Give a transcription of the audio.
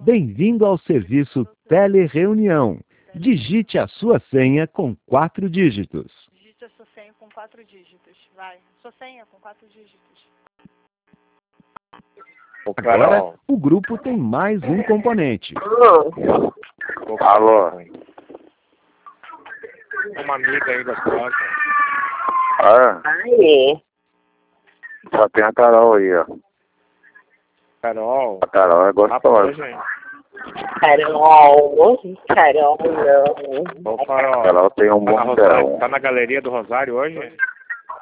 Bem-vindo ao serviço Telereunião. Digite a sua senha com 4 dígitos. Digite a sua senha com 4 dígitos. Vai. Sua senha com 4 dígitos. Agora, o grupo tem mais um componente. Alô? Uma amiga aí da porta. Aí. Só tem a Carol aí, ó. Carol. A Carol é gostosa. Carol, Ô, Carol. Carol tem um bom Tá na galeria do Rosário hoje?